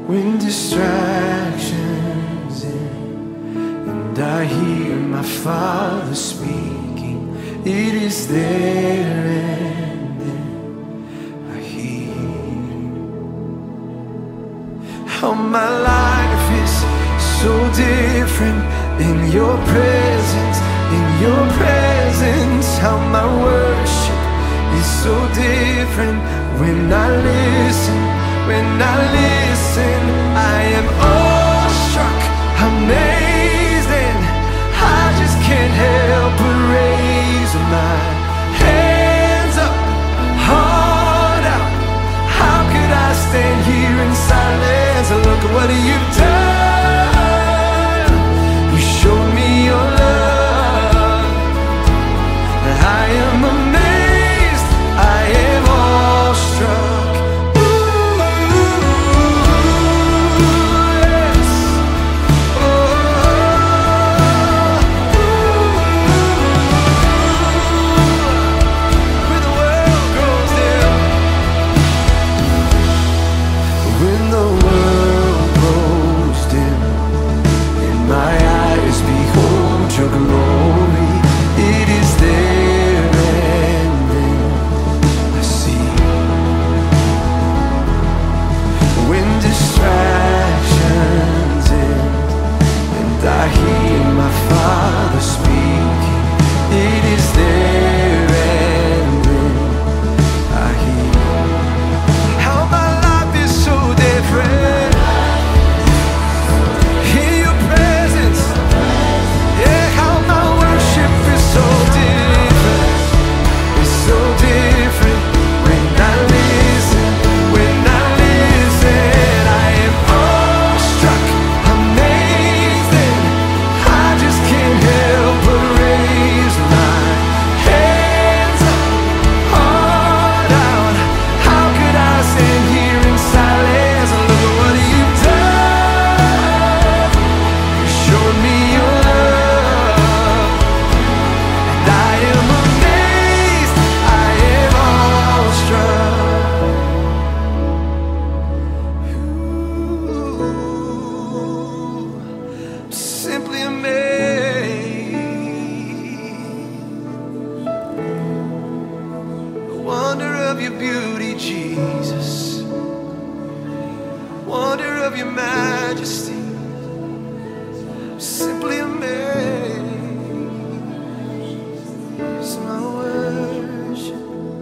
When distractions end and I hear my Father speaking, it is there and then I hear how my life is so different in your presence, in your presence. How my worship is so different when I listen, when I listen. I am awestruck, amazing. I just can't help but raise my hands up, heart out. How could I stand here in silence and look at what you've done? You showed me your love. I am amazed, I am awestruck. Your glory, it is there and then I see. When distractions end and I hear my Father speaking, it is there and then I hear how my life is so different. Wonder of your beauty, Jesus. Wonder of your majesty. Simply amazed. My worship,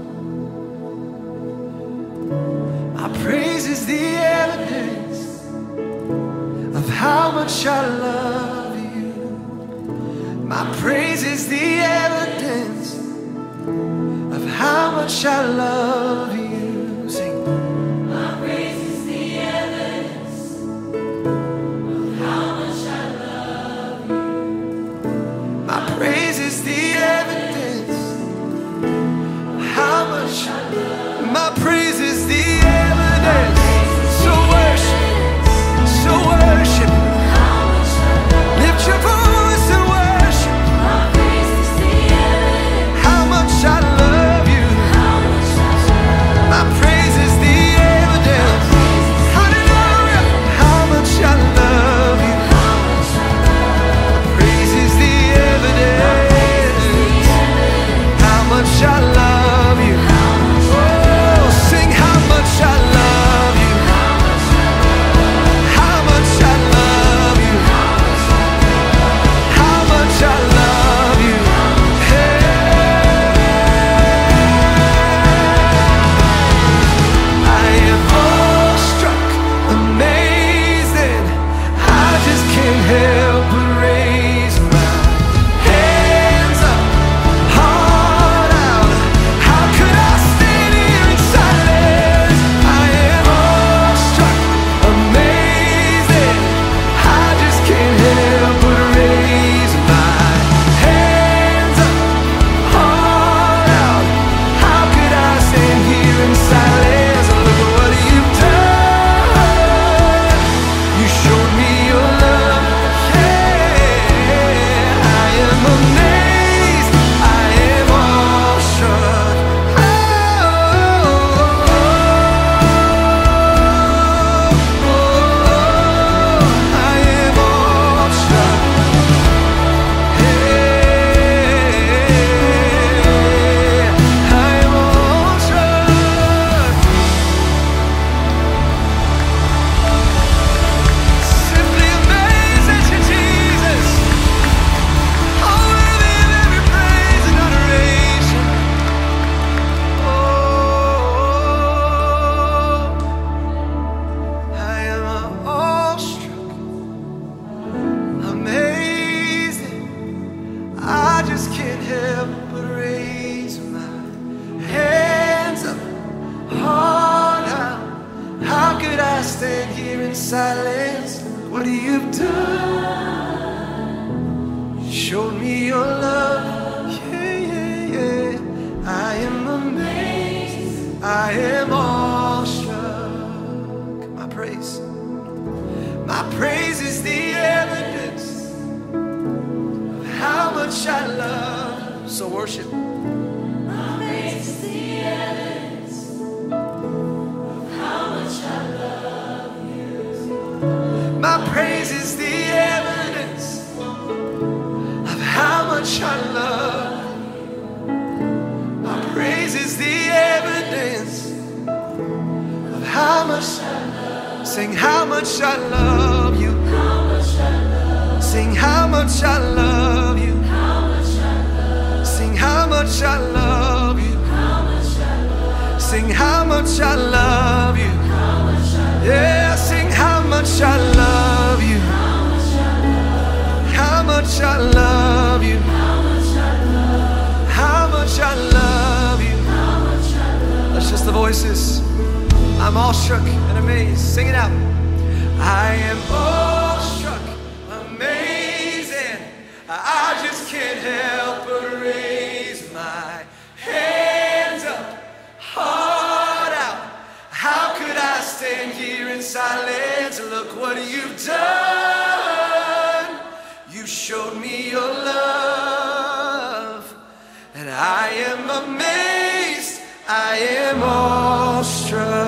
my praise is the evidence of how much I love you. My praise is the evidence of how much I love you. Sing. My praise is the evidence of how much I love you. My praise is the evidence of how much I love you. My praise is the evidence. So worship, so worship. Lift your voice and worship. My praise is the evidence How much I love you. how much I love My praise is the evidence. Hallelujah. How much I love you. how much I love Praise is the evidence. How much I love you. Oh, sing how much I silence. What you've done, you showed me your love. Yeah, yeah, yeah. I am amazed, I am awestruck. My praise is the evidence of how much I love. So worship. My praise is the evidence of how much I love you. My praise is the evidence of how much I love you. My praise is the evidence of how much I love. Sing how much I love you. How much I love. Sing how much I love you. How much I love. Sing how much I love you. How much I love. Sing how much I love you. How much I love. Yeah, sing how much I love you. How much I love. How much I love you. How much I love. How much I love you. How much I love. That's just the voices. I'm awestruck and amazed. Sing it out. I am awestruck, amazing. I just can't help but raise my hands up, heart out. How could I stand here in silence? Look what you've done. You showed me your love, and I am amazed. I am awestruck.